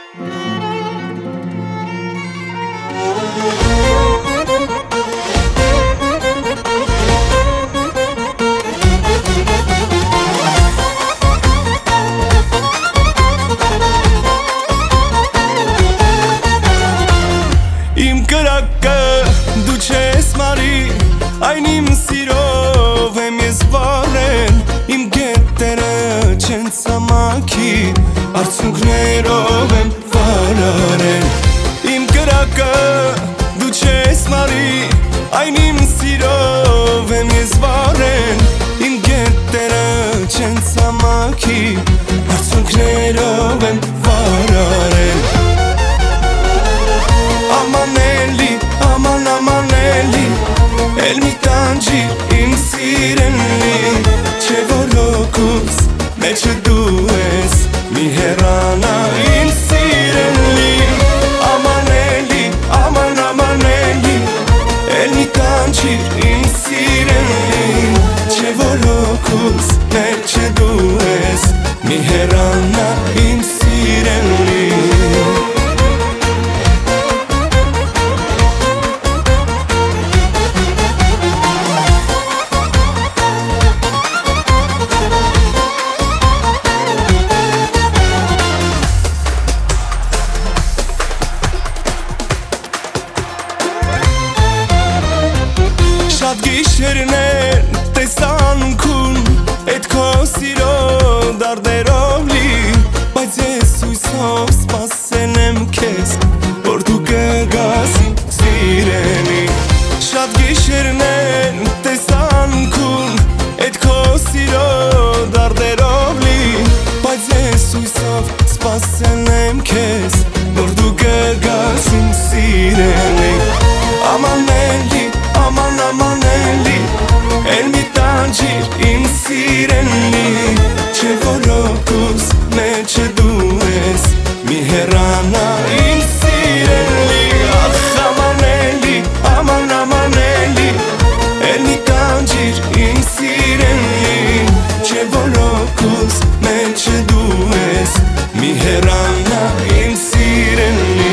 Իմ կրակը դու չես մարի, այն իմ սիրով եմ ես վարել, իմ գետերը չեն ցամաքի, արցունքներով եմ վարարել։ Իմ կրակը դու չես մարի, այն իմ սիրով եմ ես վարել, իմ գետերը չեն ցամաքի, արցունքներով եմ վարարել։ Amaneli, aman amaneli, el mi tangir in sireni, ce volocus, mece dues, mi herana in sireni. Amaneli, aman amaneli, el mi tangir in sireni, ce volocus, mece dues, mi herana in sireni. Շատ գիշերներ տեսան քուն, էդ քո սիրո դարդերով լի, բայց ես հույսով սպասել եմ քեզ, որ դու կգաս իմ սիրելի։ Շատ գիշերներ տեսան քուն, էդ քո սիրո դարդերով լի, բայց ես հույսով սպասել եմ քեզ, որ դու կգաս իմ սիրելի։ Amaneli, aman amaneli, el mi tangir in sireni, ce volocus, mece dues, mi herana in sireni. Ah, amaneli, aman amaneli, el mi tangir in sireni, ce volocus, mece dues, mi herana in sireni.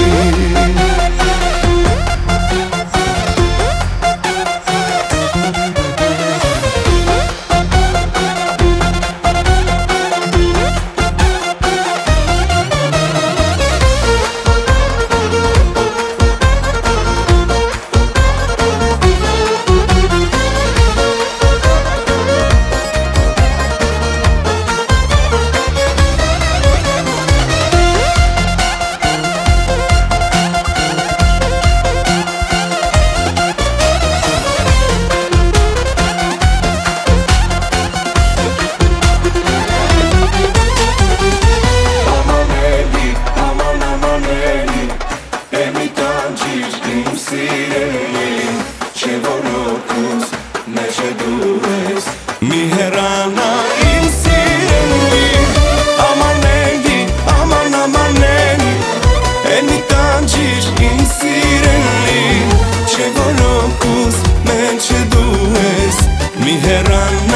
Mi herana in sireni, amaneli, aman amaneli, el mi tangir in sireni, ce volocus, mece dues, mi herana